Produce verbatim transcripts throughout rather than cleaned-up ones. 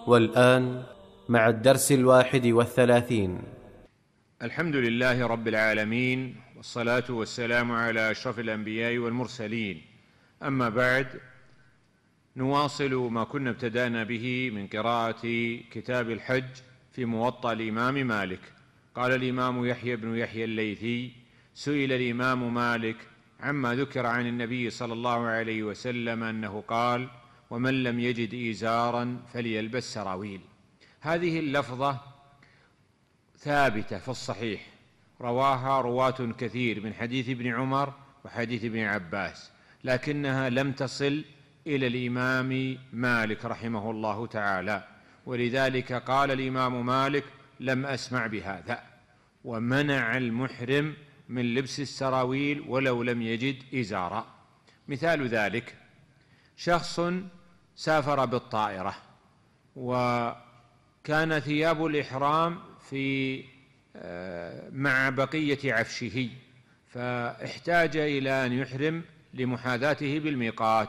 والآن مع الدرس الواحد والثلاثين. الحمد لله رب العالمين، والصلاة والسلام على أشرف الأنبياء والمرسلين. أما بعد، نواصل ما كنا ابتدأنا به من قراءة كتاب الحج في موطأ الإمام مالك. قال الإمام يحيى بن يحيى الليثي: سئل الإمام مالك عما ذكر عن النبي صلى الله عليه وسلم أنه قال: ومن لم يجد إزارا فليلبس سراويل. هذه اللفظة ثابتة في الصحيح، رواها رواة كثير من حديث ابن عمر وحديث ابن عباس، لكنها لم تصل إلى الإمام مالك رحمه الله تعالى، ولذلك قال الإمام مالك: لم أسمع بهذا، ومنع المحرم من لبس السراويل ولو لم يجد إزارا. مثال ذلك: شخص سافر بالطائرة وكان ثياب الإحرام في مع بقية عفشه، فاحتاج إلى أن يحرم لمحاذاته بالميقات،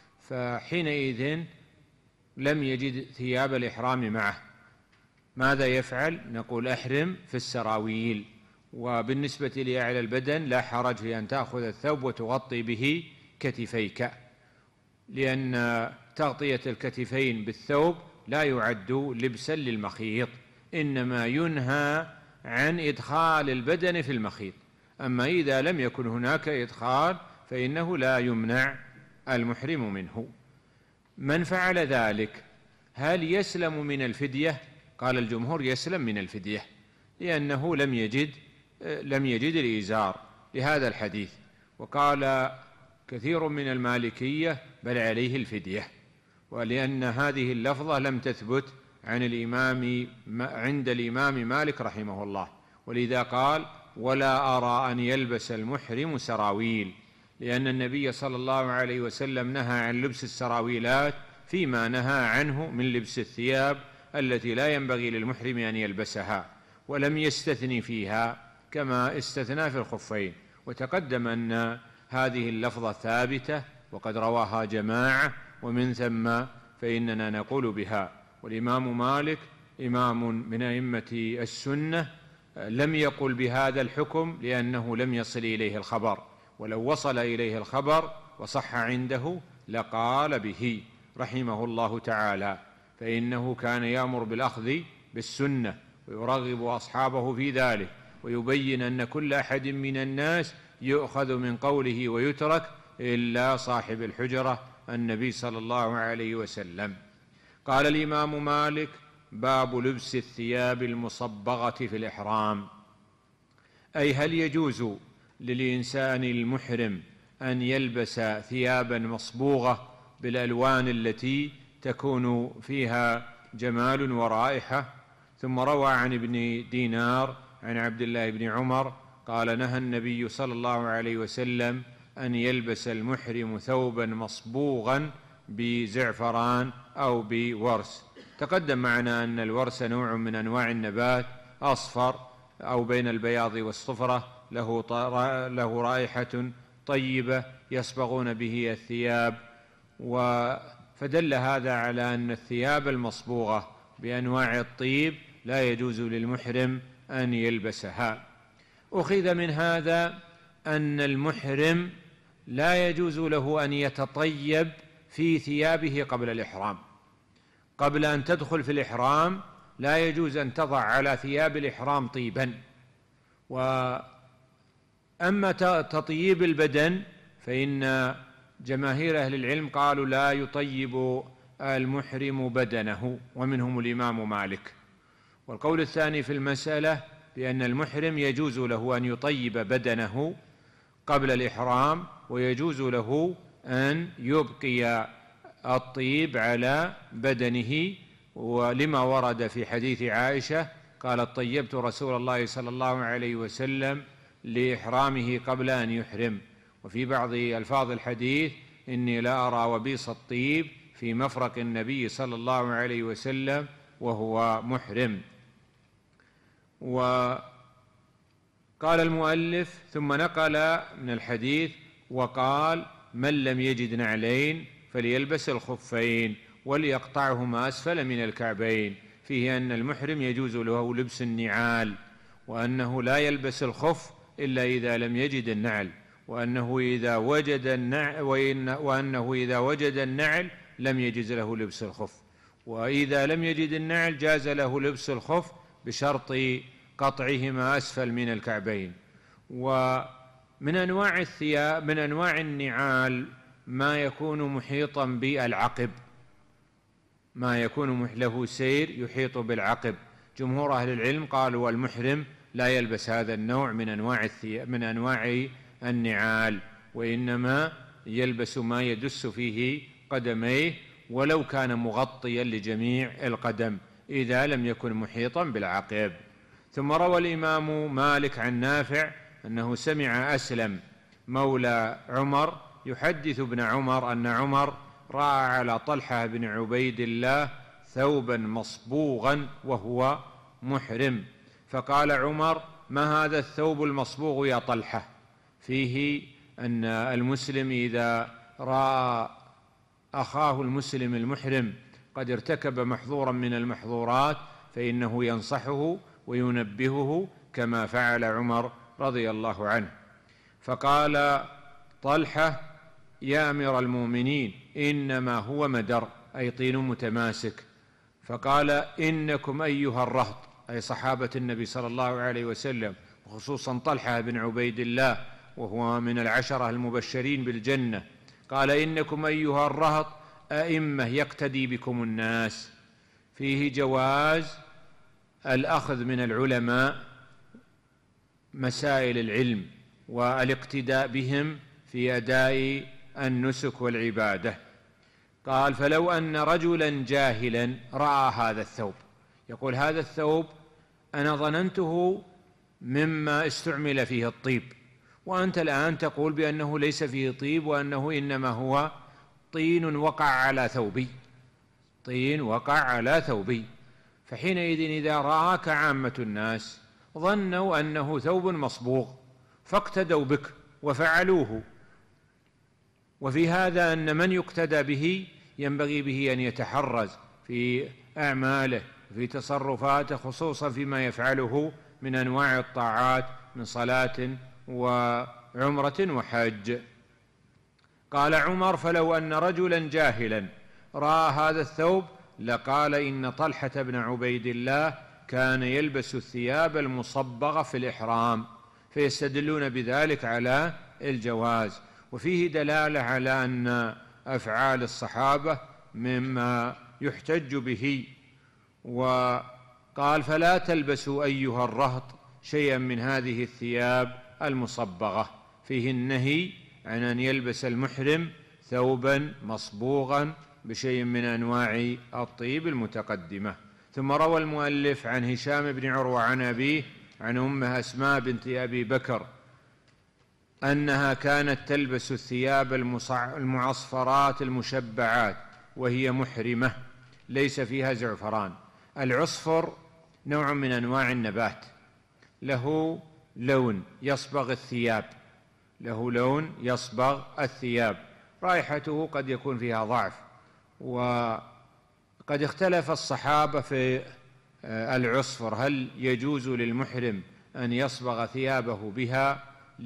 فحينئذ لم يجد ثياب الإحرام معه. ماذا يفعل؟ نقول: أحرم في السراويل، وبالنسبة لأعلى البدن لا حرج في أن تأخذ الثوب وتغطي به كتفيك، لأن تغطية الكتفين بالثوب لا يعد لبسا للمخيط، إنما ينهى عن إدخال البدن في المخيط. أما إذا لم يكن هناك إدخال فإنه لا يمنع المحرم منه. من فعل ذلك هل يسلم من الفدية؟ قال الجمهور: يسلم من الفدية، لأنه لم يجد لم يجد الإزار لهذا الحديث. وقال كثير من المالكية: بل عليه الفدية، ولأن هذه اللفظة لم تثبت عن الإمام عند الإمام مالك رحمه الله، ولذا قال: ولا أرى أن يلبس المحرم سراويل، لأن النبي صلى الله عليه وسلم نهى عن لبس السراويلات فيما نهى عنه من لبس الثياب التي لا ينبغي للمحرم أن يلبسها، ولم يستثني فيها كما استثنى في الخفين. وتقدم أن هذه اللفظة ثابتة وقد رواها جماعة، ومن ثم فإننا نقول بها. والإمام مالك إمام من أئمة السنة لم يقل بهذا الحكم لأنه لم يصل إليه الخبر، ولو وصل إليه الخبر وصح عنده لقال به رحمه الله تعالى، فإنه كان يأمر بالأخذ بالسنة ويرغب أصحابه في ذلك، ويبين أن كل أحد من الناس يؤخذ من قوله ويترك إلا صاحب الحجرة النبي صلى الله عليه وسلم. قال الإمام مالك: باب لبس الثياب المصبغة في الإحرام، أي هل يجوز للإنسان المحرم أن يلبس ثيابا مصبوغة بالألوان التي تكون فيها جمال ورائحة؟ ثم روى عن ابن دينار عن عبد الله بن عمر قال: نهى النبي صلى الله عليه وسلم أن يلبس المحرم ثوبا مصبوغا بزعفران أو بورس. تقدم معنا أن الورس نوع من أنواع النبات، أصفر أو بين البياض والصفرة، له, له رائحة طيبة يصبغون به الثياب، فدل هذا على أن الثياب المصبوغة بأنواع الطيب لا يجوز للمحرم أن يلبسها. أخذ من هذا أن المحرم لا يجوز له أن يتطيب في ثيابه قبل الإحرام. قبل أن تدخل في الإحرام لا يجوز أن تضع على ثياب الإحرام طيبا. وأما تطيب البدن فإن جماهير أهل العلم قالوا لا يطيب المحرم بدنه، ومنهم الإمام مالك. والقول الثاني في المسألة بأن المحرم يجوز له أن يطيب بدنه قبل الإحرام، ويجوز له أن يبقي الطيب على بدنه، ولما ورد في حديث عائشة قالت: طيبت رسول الله صلى الله عليه وسلم لإحرامه قبل أن يحرم. وفي بعض ألفاظ الحديث: إني لا أرى وبيص الطيب في مفرق النبي صلى الله عليه وسلم وهو محرم. وقال المؤلف ثم نقل من الحديث وقال: من لم يجد نعلين فليلبس الخفين. وليقطعه ما أسفل من الكعبين. فيه أن المحرم يجوز له لبس النعال، وأنه لا يلبس الخف إلا إذا لم يجد النعل، وأنه إذا وجد النعل وأنه إذا وجد النعل لم يجز له لبس الخف، وإذا لم يجد النعل جاز له لبس الخف بشرط قطعهما أسفل من الكعبين. ومن أنواع الثياب من أنواع النعال ما يكون محيطا بالعقب، ما يكون له سير يحيط بالعقب. جمهور أهل العلم قالوا المحرم لا يلبس هذا النوع من أنواع الثياب من أنواع النعال، وإنما يلبس ما يدس فيه قدميه ولو كان مغطيا لجميع القدم إذا لم يكن محيطا بالعقب. ثم روى الإمام مالك عن نافع أنه سمع أسلم مولى عمر يحدث ابن عمر أن عمر رأى على طلحة بن عبيد الله ثوبا مصبوغا وهو محرم، فقال عمر: ما هذا الثوب المصبوغ يا طلحة؟ فيه أن المسلم إذا رأى أخاه المسلم المحرم قد ارتكب محظورا من المحظورات فإنه ينصحه وينبهه كما فعل عمر رضي الله عنه. فقال طلحة: يا أمير المؤمنين، إنما هو مدر، أي طين متماسك. فقال: إنكم أيها الرهط، أي صحابة النبي صلى الله عليه وسلم، وخصوصا طلحة بن عبيد الله وهو من العشرة المبشرين بالجنة، قال: إنكم أيها الرهط أئمة يقتدي بكم الناس. فيه جواز الأخذ من العلماء مسائل العلم والاقتداء بهم في أداء النسك والعبادة. قال: فلو أن رجلا جاهلا رأى هذا الثوب، يقول: هذا الثوب أنا ظننته مما استعمل فيه الطيب، وأنت الآن تقول بأنه ليس فيه طيب وأنه إنما هو طين وقع على ثوبي طين وقع على ثوبي فحينئذ إذا رآك عامة الناس ظنوا أنه ثوب مصبوغ فاقتدوا بك وفعلوه. وفي هذا أن من يقتدى به ينبغي به أن يتحرز في أعماله في تصرفاته، خصوصا فيما يفعله من أنواع الطاعات من صلاة وعمرة وحج. قال عمر: فلو أن رجلا جاهلا رأى هذا الثوب لقال إن طلحة بن عبيد الله كان يلبس الثياب المصبغة في الإحرام، فيستدلون بذلك على الجواز. وفيه دلالة على أن أفعال الصحابة مما يحتج به. وقال: فلا تلبسوا أيها الرهط شيئا من هذه الثياب المصبغة. فيه النهي عن أن يلبس المحرم ثوبا مصبوغا بشيء من أنواع الطيب المتقدمة. ثم روى المؤلف عن هشام بن عروة عن أبيه عن أمه أسماء بنت أبي بكر أنها كانت تلبس الثياب المعصفرات المشبعات وهي محرمة ليس فيها زعفران. العصفر نوع من أنواع النبات، له لون يصبغ الثياب له لون يصبغ الثياب رائحته قد يكون فيها ضعف. وقد اختلف الصحابة في العصفر، هل يجوز للمحرم أن يصبغ ثيابه بها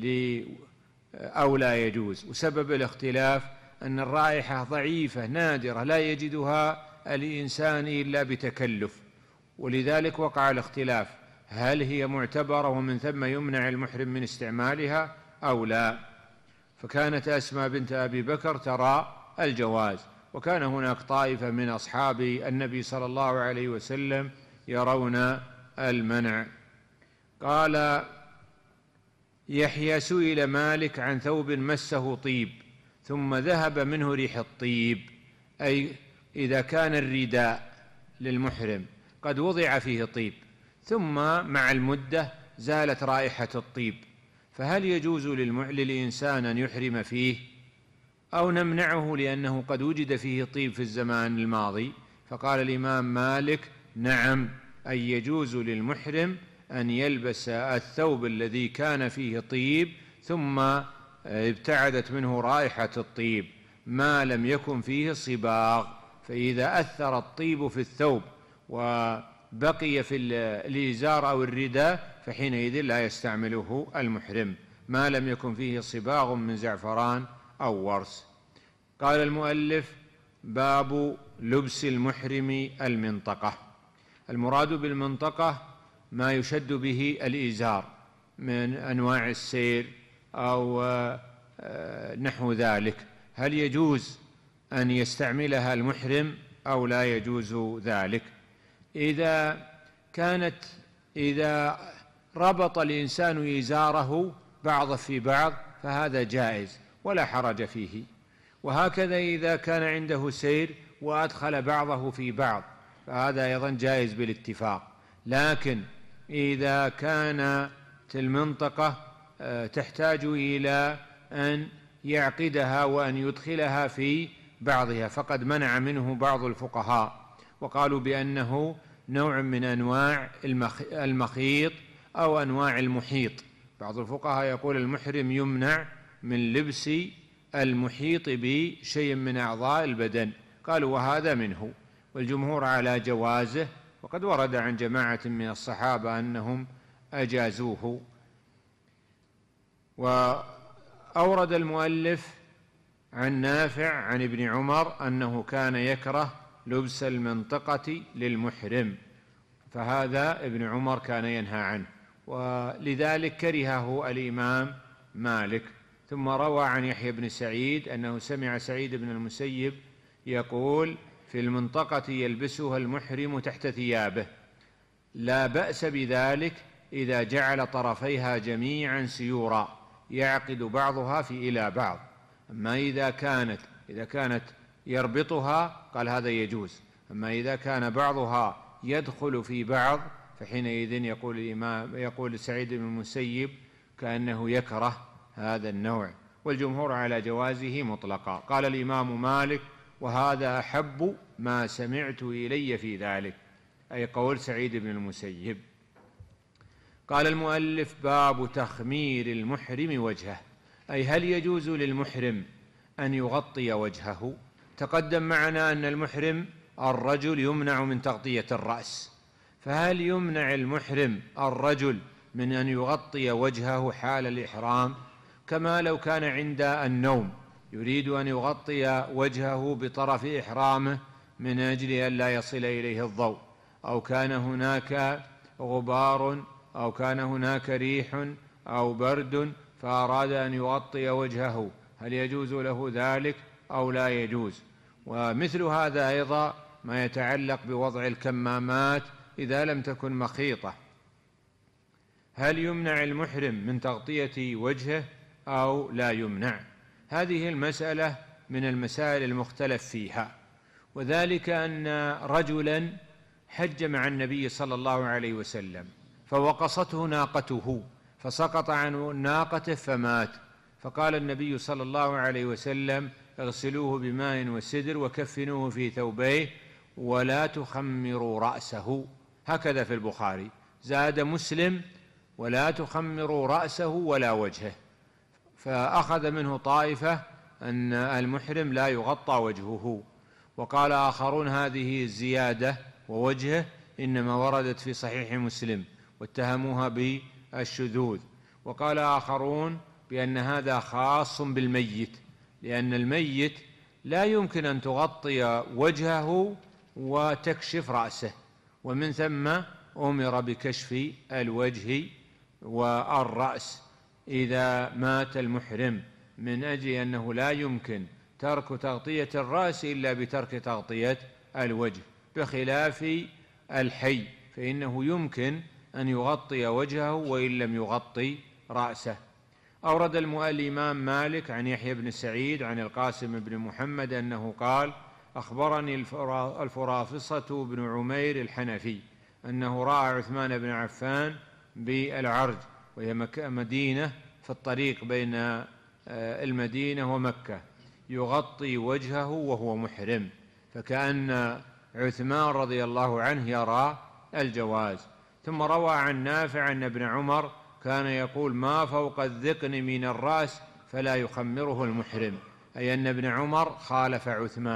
أو لا يجوز؟ وسبب الاختلاف أن الرائحة ضعيفة نادرة لا يجدها الإنسان إلا بتكلف، ولذلك وقع الاختلاف هل هي معتبرة ومن ثم يمنع المحرم من استعمالها أو لا. فكانت أسماء بنت أبي بكر ترى الجواز، وكان هناك طائفة من أصحاب النبي صلى الله عليه وسلم يرون المنع. قال يحيى: سئل مالك عن ثوب مسه طيب ثم ذهب منه ريح الطيب، أي إذا كان الرداء للمحرم قد وضع فيه طيب ثم مع المدة زالت رائحة الطيب، فهل يجوز للإنسان أن يحرم فيه أو نمنعه لأنه قد وجد فيه طيب في الزمان الماضي؟ فقال الإمام مالك: نعم، أي يجوز للمحرم أن يلبس الثوب الذي كان فيه طيب ثم ابتعدت منه رائحة الطيب ما لم يكن فيه صباغ، فإذا أثر الطيب في الثوب وبقي في الإزار أو الرداء فحينئذ لا يستعمله المحرم ما لم يكن فيه صباغ من زعفران أو ورس. قال المؤلف: باب لبس المحرم المنطقة. المراد بالمنطقة ما يشد به الإزار من أنواع السير أو نحو ذلك، هل يجوز أن يستعملها المحرم أو لا يجوز ذلك؟ إذا كانت إذا ربط الإنسان إزاره بعض في بعض فهذا جائز ولا حرج فيه، وهكذا إذا كان عنده سير وأدخل بعضه في بعض فهذا أيضا جائز بالاتفاق. لكن إذا كانت المنطقة تحتاج إلى أن يعقدها وأن يدخلها في بعضها فقد منع منه بعض الفقهاء وقالوا بأنه نوع من أنواع المخيط أو أنواع المحيط. بعض الفقهاء يقول المحرم يمنع من لبس المحيط بشيء من أعضاء البدن، قالوا وهذا منه، والجمهور على جوازه، وقد ورد عن جماعة من الصحابة أنهم أجازوه. وأورد المؤلف عن نافع عن ابن عمر أنه كان يكره لبس المنطقة للمحرم، فهذا ابن عمر كان ينهى عنه، ولذلك كرهه الإمام مالك. ثم روى عن يحيى بن سعيد أنه سمع سعيد بن المسيب يقول: في المنطقة يلبسها المحرم تحت ثيابه، لا بأس بذلك إذا جعل طرفيها جميعا سيورا يعقد بعضها في إلى بعض. أما إذا كانت إذا كانت يربطها قال هذا يجوز، أما إذا كان بعضها يدخل في بعض فحينئذ يقول الإمام يقول سعيد بن المسيب كأنه يكره هذا النوع، والجمهور على جوازه مطلقا. قال الإمام مالك: وهذا أحب ما سمعت إلي في ذلك، أي قول سعيد بن المسيب. قال المؤلف: باب تخمير المحرم وجهه، أي هل يجوز للمحرم أن يغطي وجهه؟ تقدم معنا أن المحرم الرجل يمنع من تغطية الرأس، فهل يمنع المحرم الرجل من أن يغطي وجهه حال الإحرام؟ كما لو كان عند النوم يريد أن يغطي وجهه بطرف إحرامه من أجل أن لا يصل إليه الضوء، أو كان هناك غبار أو كان هناك ريح أو برد فأراد أن يغطي وجهه، هل يجوز له ذلك أو لا يجوز؟ ومثل هذا أيضا ما يتعلق بوضع الكمامات إذا لم تكن مخيطة، هل يمنع المحرم من تغطية وجهه أو لا يمنع؟ هذه المسألة من المسائل المختلف فيها، وذلك أن رجلا حج مع النبي صلى الله عليه وسلم فوقصته ناقته فسقط عن ناقته فمات، فقال النبي صلى الله عليه وسلم: اغسلوه بماء وسدر وكفنوه في ثوبيه ولا تخمروا رأسه. هكذا في البخاري. زاد مسلم: ولا تخمروا رأسه ولا وجهه. فأخذ منه طائفة أن المحرم لا يغطى وجهه، وقال آخرون هذه الزيادة ووجهه إنما وردت في صحيح مسلم واتهموها بالشذوذ، وقال آخرون بأن هذا خاص بالميت، لأن الميت لا يمكن أن تغطي وجهه وتكشف رأسه، ومن ثم أمر بكشف الوجه والرأس إذا مات المحرم، من أجل أنه لا يمكن ترك تغطية الرأس إلا بترك تغطية الوجه، بخلاف الحي فإنه يمكن أن يغطي وجهه وإن لم يغطي رأسه. أورد الإمام مالك عن يحيى بن سعيد عن القاسم بن محمد أنه قال: أخبرني الفرافصة بن عمير الحنفي أنه رأى عثمان بن عفان بالعرج، وهي مدينة في الطريق بين المدينة ومكة، يغطي وجهه وهو محرم، فكأن عثمان رضي الله عنه يرى الجواز. ثم روى عن نافع أن ابن عمر كان يقول: ما فوق الذقن من الرأس فلا يخمره المحرم، أي أن ابن عمر خالف عثمان،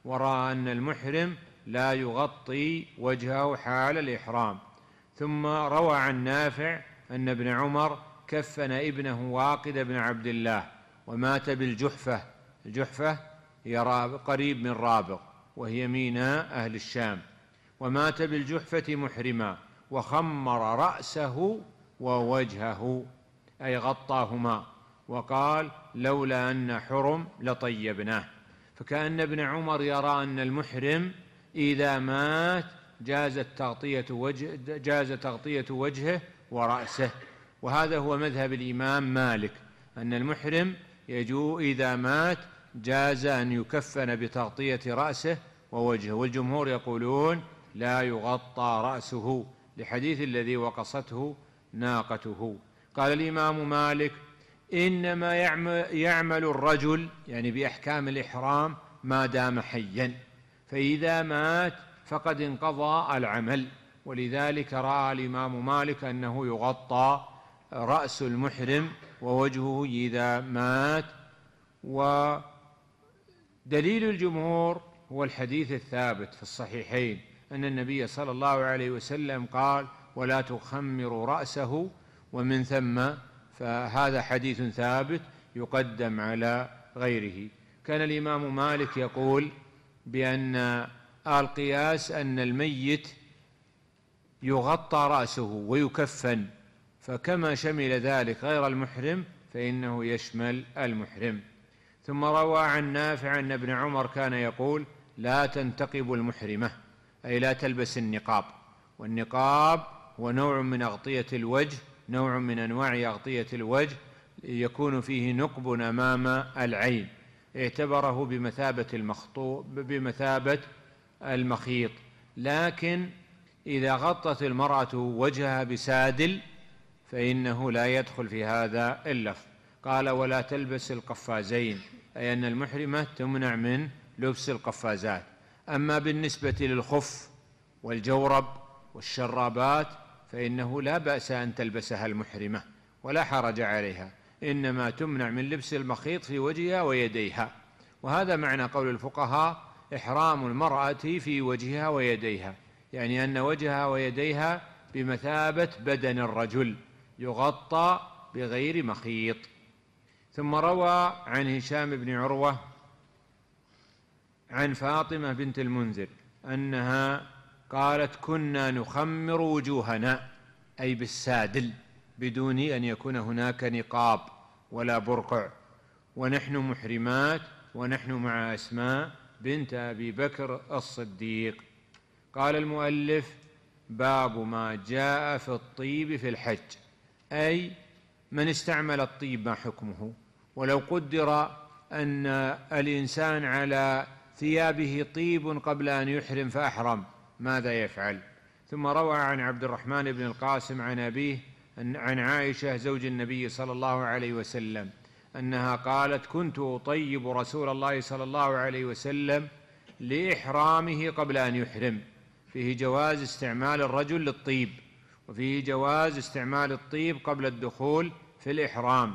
ورأى أن المحرم لا يغطي وجهه حال الإحرام. ثم روى عن نافع أن ابن عمر كفن ابنه واقد بن عبد الله ومات بالجحفة. الجحفة هي قريب من رابغ وهي ميناء أهل الشام، ومات بالجحفة محرما وخمر رأسه ووجهه، أي غطاهما، وقال لولا أن حرم لطيبناه. فكأن ابن عمر يرى أن المحرم إذا مات جاز تغطية وجه جاز تغطية وجهه ورأسه، وهذا هو مذهب الإمام مالك، أن المحرم يجو إذا مات جاز أن يكفن بتغطية رأسه ووجهه، والجمهور يقولون لا يغطى رأسه لحديث الذي وقصته ناقته. قال الإمام مالك إنما يعمل الرجل يعني بأحكام الإحرام ما دام حيا، فإذا مات فقد انقضى العمل، ولذلك رأى الإمام مالك أنه يغطى رأس المحرم ووجهه إذا مات. ودليل الجمهور هو الحديث الثابت في الصحيحين أن النبي صلى الله عليه وسلم قال ولا تخمر رأسه، ومن ثم فهذا حديث ثابت يقدم على غيره. كان الإمام مالك يقول بأن القياس أن الميت يغطى رأسه ويكفن، فكما شمل ذلك غير المحرم فإنه يشمل المحرم. ثم روى عن نافع أن ابن عمر كان يقول لا تنتقب المحرمة، أي لا تلبس النقاب، والنقاب هو نوع من أغطية الوجه، نوع من أنواع أغطية الوجه يكون فيه نقب أمام العين، اعتبره بمثابة المخطوط بمثابة المخيط. لكن إذا غطت المرأة وجهها بسادل فإنه لا يدخل في هذا اللفظ. قال ولا تلبس القفازين، أي أن المحرمة تمنع من لبس القفازات. أما بالنسبة للخف والجورب والشرابات فإنه لا بأس أن تلبسها المحرمة ولا حرج عليها، إنما تمنع من لبس المخيط في وجهها ويديها. وهذا معنى قول الفقهاء إحرام المرأة في وجهها ويديها، يعني أن وجهها ويديها بمثابة بدن الرجل يغطى بغير مخيط. ثم روى عن هشام بن عروة عن فاطمة بنت المنذر أنها قالت كنا نخمر وجوهنا، أي بالسادل بدون أن يكون هناك نقاب ولا برقع، ونحن محرمات، ونحن مع أسماء بنت أبي بكر الصديق. قال المؤلف باب ما جاء في الطيب في الحج، أي من استعمل الطيب ما حكمه، ولو قدر أن الإنسان على ثيابه طيب قبل أن يحرم فأحرم ماذا يفعل. ثم روى عن عبد الرحمن بن القاسم عن أبيه عن عائشة زوج النبي صلى الله عليه وسلم أنها قالت كنت أطيب رسول الله صلى الله عليه وسلم لإحرامه قبل أن يحرم، فيه جواز استعمال الرجل للطيب، وفيه جواز استعمال الطيب قبل الدخول في الإحرام،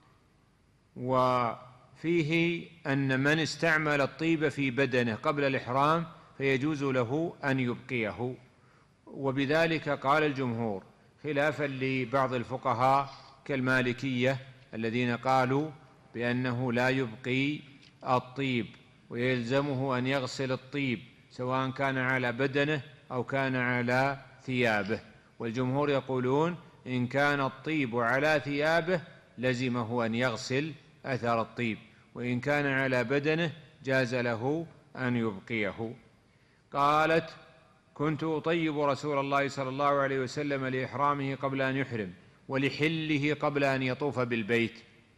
وفيه أن من استعمل الطيب في بدنه قبل الإحرام فيجوز له أن يبقيه. وبذلك قال الجمهور خلافا لبعض الفقهاء كالمالكية الذين قالوا بأنه لا يبقي الطيب ويلزمه أن يغسل الطيب سواء كان على بدنه أو كان على ثيابه. والجمهور يقولون إن كان الطيب على ثيابه لزمه أن يغسل أثر الطيب، وإن كان على بدنه جاز له أن يبقيه. قالت كنت أطيب رسول الله صلى الله عليه وسلم لإحرامه قبل أن يحرم ولحله قبل أن يطوف بالبيت،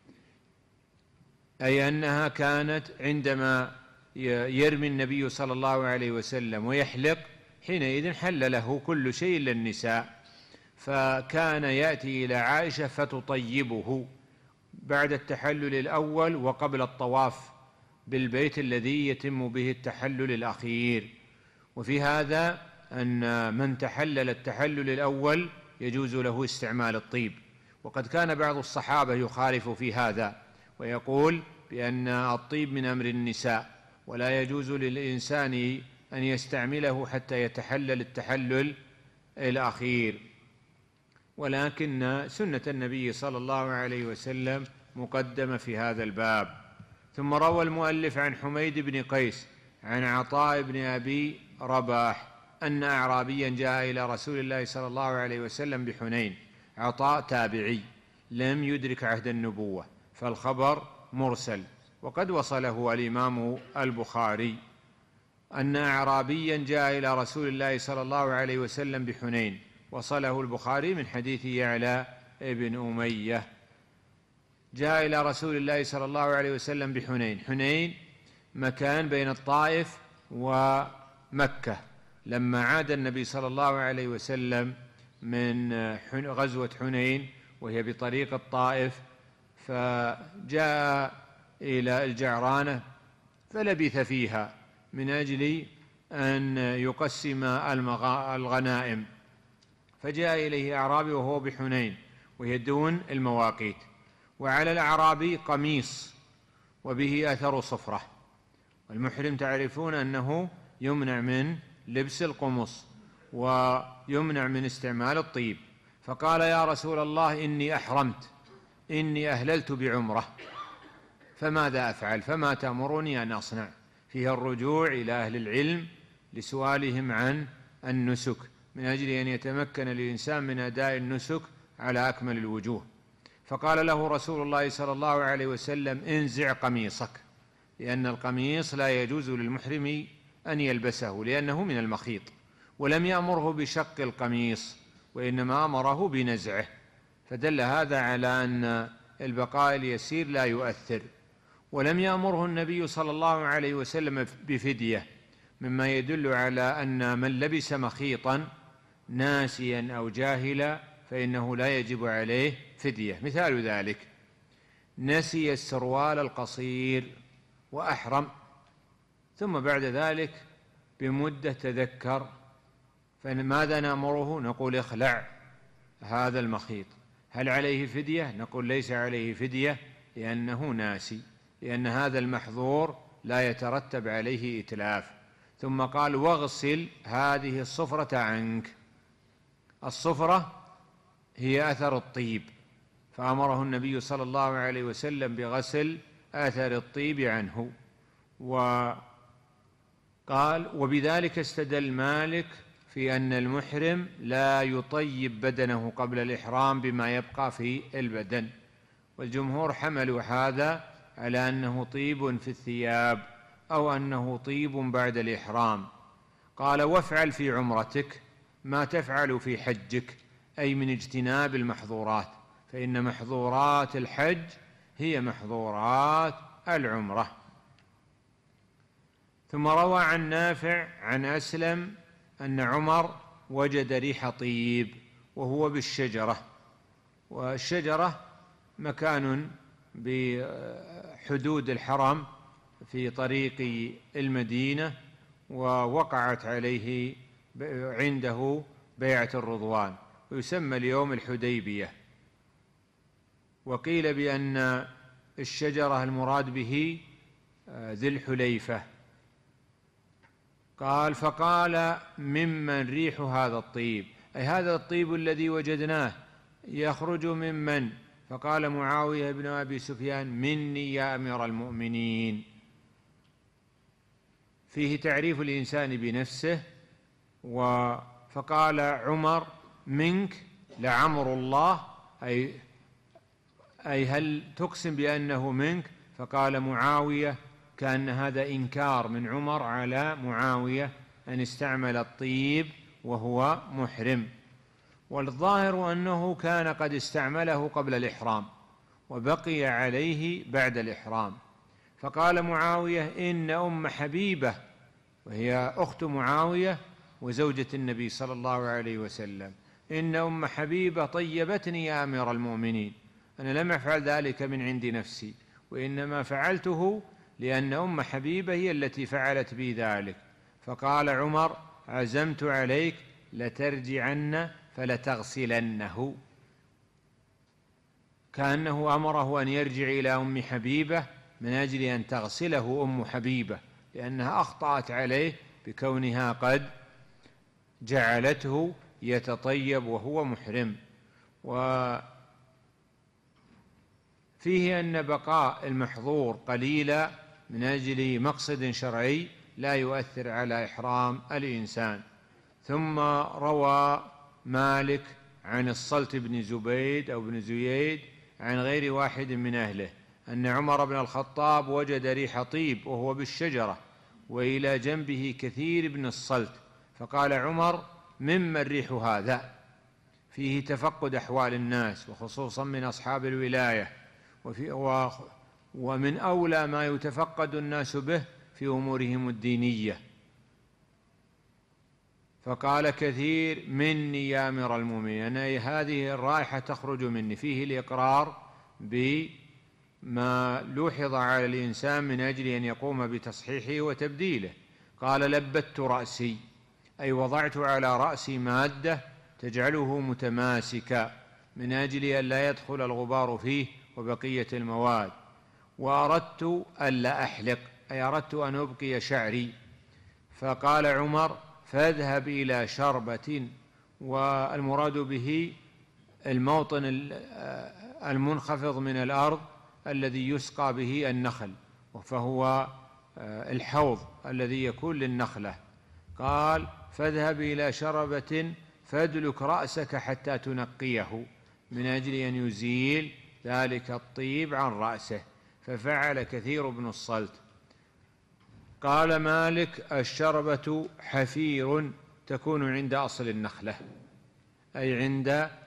أي أنها كانت عندما يرمي النبي صلى الله عليه وسلم ويحلق حينئذ حل له كل شيء إلا النساء، فكان يأتي إلى عائشة فتطيبه بعد التحلل الأول وقبل الطواف بالبيت الذي يتم به التحلل الأخير. وفي هذا أن من تحلل التحلل الأول يجوز له استعمال الطيب، وقد كان بعض الصحابة يخالف في هذا ويقول بأن الطيب من أمر النساء، ولا يجوز للإنسان أن يستعمله حتى يتحلل التحلل الأخير، ولكن سنة النبي صلى الله عليه وسلم مقدمة في هذا الباب. ثم روى المؤلف عن حميد بن قيس عن عطاء بن أبي رباح أن أعرابيا جاء إلى رسول الله صلى الله عليه وسلم بحنين. عطاء تابعي لم يدرك عهد النبوة، فالخبر مرسل، وقد وصله الإمام البخاري أن أعرابيا جاء إلى رسول الله صلى الله عليه وسلم بحنين، وصله البخاري من حديث يعلى ابن أمية. جاء إلى رسول الله صلى الله عليه وسلم بحنين. حنين مكان بين الطائف ومكة. لما عاد النبي صلى الله عليه وسلم من غزوة حنين وهي بطريق الطائف، فجاء إلى الجعرانة فلبث فيها من أجل أن يقسم الغنائم، فجاء إليه أعرابي وهو بحنين وهي دون المواقيت، وعلى الأعرابي قميص وبه أثر صفرة، والمحرم تعرفون أنه يمنع من لبس القمص ويمنع من استعمال الطيب. فقال: يا رسول الله إني أحرمت، إني أهللت بعمرة، فماذا أفعل؟ فما تأمرني أن أصنع؟ فيها الرجوع إلى أهل العلم لسؤالهم عن النسك من أجل أن يتمكن الإنسان من أداء النسك على أكمل الوجوه. فقال له رسول الله صلى الله عليه وسلم: انزع قميصك، لأن القميص لا يجوز للمحرم أن يلبسه لأنه من المخيط، ولم يأمره بشق القميص وإنما أمره بنزعه، فدل هذا على أن البقاء اليسير لا يؤثر. ولم يأمره النبي صلى الله عليه وسلم بفدية، مما يدل على أن من لبس مخيطا ناسيا أو جاهلا فإنه لا يجب عليه فدية. مثال ذلك: نسي السروال القصير وأحرم، ثم بعد ذلك بمدة تذكر، فماذا نأمره؟ نقول: اخلع هذا المخيط. هل عليه فدية؟ نقول: ليس عليه فدية لأنه ناسي، لأن هذا المحظور لا يترتب عليه إتلاف. ثم قال: واغسل هذه الصفرة عنك. الصفرة هي أثر الطيب، فأمره النبي صلى الله عليه وسلم بغسل أثر الطيب عنه. وقال: وبذلك استدل مالك في أن المحرم لا يطيب بدنه قبل الإحرام بما يبقى في البدن، والجمهور حملوا هذا على أنه طيب في الثياب أو أنه طيب بعد الإحرام. قال: وافعل في عمرتك ما تفعل في حجك، أي من اجتناب المحظورات، فإن محظورات الحج هي محظورات العمرة. ثم روى عن نافع عن أسلم أن عمر وجد ريح طيب وهو بالشجرة، والشجرة مكان بحدود الحرم في طريق المدينة، ووقعت عليه عنده بيعة الرضوان، ويسمى اليوم الحديبية. وقيل بأن الشجرة المراد به ذي الحليفة. قال: فقال: ممن ريح هذا الطيب، أي هذا الطيب الذي وجدناه يخرج ممن؟ فقال معاوية بن أبي سفيان: مني يا أمير المؤمنين. فيه تعريف الإنسان بنفسه. فقال عمر: منك لعمر الله، أي أي هل تقسم بأنه منك؟ فقال معاوية: كان هذا إنكار من عمر على معاوية أن استعمل الطيب وهو محرم، والظاهر أنه كان قد استعمله قبل الإحرام وبقي عليه بعد الإحرام. فقال معاوية: إن أم حبيبة، وهي أخت معاوية وزوجة النبي صلى الله عليه وسلم، إن أم حبيبة طيبتني يا أمير المؤمنين، أنا لم أفعل ذلك من عند نفسي، وإنما فعلته لأن أم حبيبة هي التي فعلت بي ذلك. فقال عمر: عزمت عليك لترجعن فلتغسلنه، كأنه أمره أن يرجع إلى أم حبيبة من أجل أن تغسله أم حبيبة، لأنها أخطأت عليه بكونها قد جعلته يتطيب وهو محرم. وفيه أن بقاء المحظور قليلا من أجل مقصد شرعي لا يؤثر على إحرام الإنسان. ثم روى مالك عن الصلت بن زبيد أو بن زييد عن غير واحد من أهله أن عمر بن الخطاب وجد ريح طيب وهو بالشجرة وإلى جنبه كثير بن الصلت، فقال عمر: مما الريح هذا؟ فيه تفقد أحوال الناس وخصوصا من أصحاب الولاية، وفي ومن أولى ما يتفقد الناس به في أمورهم الدينية. فقال كثير مني يا أمير المؤمنين، أي هذه الرائحة تخرج مني. فيه الإقرار بما لوحظ على الإنسان من أجل أن يقوم بتصحيحه وتبديله. قال: لبت رأسي، أي وضعت على رأسي مادة تجعله متماسكا من أجل أن لا يدخل الغبار فيه وبقية المواد. وأردت ألا أحلق، أي أردت أن أبقي شعري. فقال عمر: فاذهب إلى شربة، والمراد به الموطن المنخفض من الأرض الذي يسقى به النخل، فهو الحوض الذي يكون للنخلة. قال: فاذهب إلى شربة فادلك رأسك حتى تنقيه، من أجل أن يزيل ذلك الطيب عن رأسه. ففعل كثير بن الصلت. قال مالك: الشربة حفير تكون عند أصل النخلة، أي عند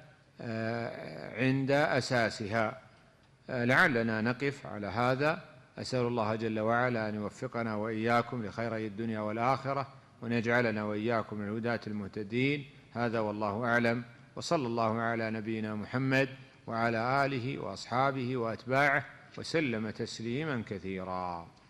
عند أساسها. لعلنا نقف على هذا. أسأل الله جل وعلا أن يوفقنا وإياكم لخيري الدنيا والآخرة، وأن يجعلنا وإياكم من الهداة المهتدين. هذا والله أعلم، وصلى الله على نبينا محمد وعلى آله وأصحابه وأتباعه وسلم تسليما كثيرا.